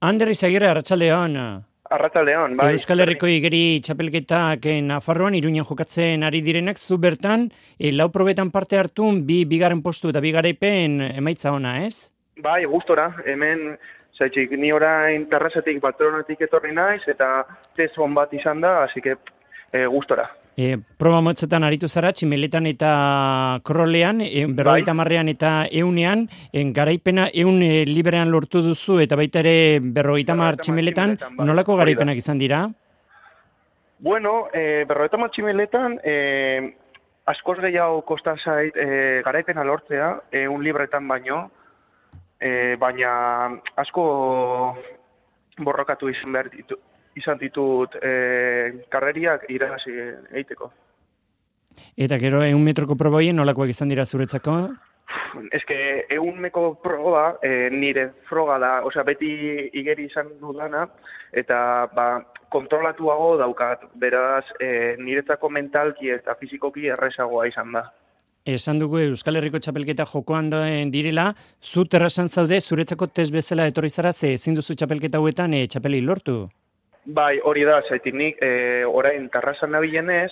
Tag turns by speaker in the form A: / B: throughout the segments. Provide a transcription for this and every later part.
A: Ander Izagirre, arratsaldeon.
B: Arratsaldeon, bai.
A: Euskal Herriko igeri txapelketak Nafarroan Iruñan jokatzen ari direnak, zu bertan, lau probetan parte hartu, bigarren postu eta bi garaipen emaitza ona, ez?
B: Bai, gustora, hemen, zaitxik, ni orain Terrasetik, Patronatik etorri naiz, eta test on bat izan da, hasi que gustora.
A: Proba motzetan aritu zara, tximeletan eta krolean, berrogeita marrean eta eunean, garaipena liberean lortu duzu, eta baita ere berrogeita mar tximeletan, nolako garaipenak izan dira?
B: Bueno, berrogeita mar tximeletan, askoz gehiago kosta zait garaipena lortzea, libretan baino, baina asko borrokatu izan ditut karreriak irabazi egiteko.
A: Eta gero 100 metroko proboien nolakoak izan dira zuretzako?
B: Eske 100 metro proba nire froga da, osea beti igeri izan dudana eta kontrolatuago daukat. Beraz, niretzako mentalki eta fizikoki errezagoa izan da.
A: Esan dugu Euskal Herriko txapelketa jokoan direla, zu terrazan zaude, zuretzako test bezala etorri zara, ze ezin duzu txapelketa hauetan txapeli lortu?
B: Bai, hori da, zaitik nik orain Terrazan nabilenez,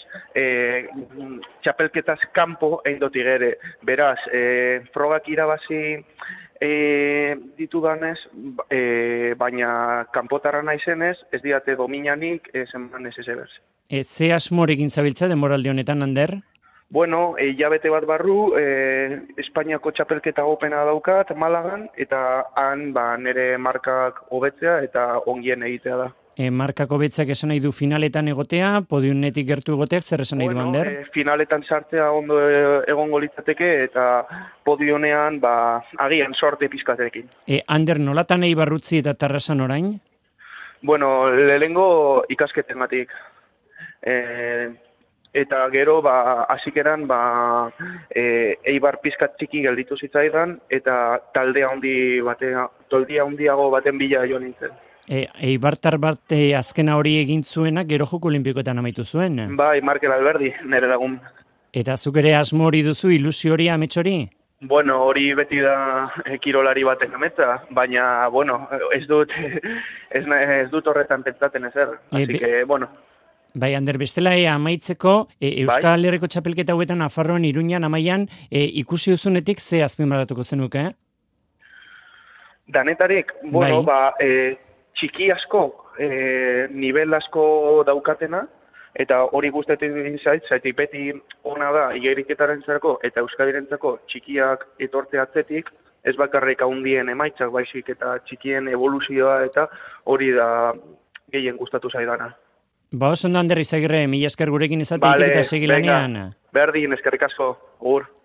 B: txapelketaz kanpo egin dut igere. Beraz, frogak irabazi ditudanez, baina kanpotarra naizenez, ez diate dominanik, eman ez ezer.
A: Ze asmorekin zabiltza demoraldi honetan, Ander?
B: Bueno, hilabete bat barru, Espainiako txapelketa opena daukat, Malagan, eta han nire markak hobetzea eta ongien egitea da.
A: Markako betzak esan nahi du finaletan egotea, podiunetik gertu egoteak, zer esan nahi du, Ander?
B: Finaletan sartzea ondo egongo litzateke eta podionean agian sorte pizkatekin.
A: Ander, nolatan Eibarrutzi eta Terrazan orain?
B: Bueno, lehengo ikasketengatik. Eta gero, hasikeran, Eibar pizkat txiki gelditu zitzaidan, eta taldea handiago baten bila jo nintzen.
A: Eibartar bat azkena hori egin zuenak gero joko olimpikoetan amaitu zuen?
B: Bai, Markel Alberdi, nire lagun.
A: Eta zuk ere asmo hori duzu, ilusio hori, amets hori?
B: Bueno, hori beti da kirolari baten ametsa, baina, bueno, ez dut horretan pentsaten ezer. Así que, bueno.
A: Bai, Ander, bestela amaitzeko, Euskal Herriko txapelketa hauetan Nafarroan, Iruñan, Amaian, ikusi duzunetik ze azpimarratuko zenuke?
B: Danetarik, bueno, txiki asko, nivel asko daukatena, eta hori guztetik zaitik beti ona da igeriketarentzako eta Euskadirentzako txikiak etorte atzetik, ez bakarrik handien emaitzak baizik eta txikien evoluzioa eta hori da gehien gustatu zaidana.
A: Oso ondo, Ander Izagirre, mila esker gurekin izateik eta segilanean.
B: Berdin, eskerrik asko, gur.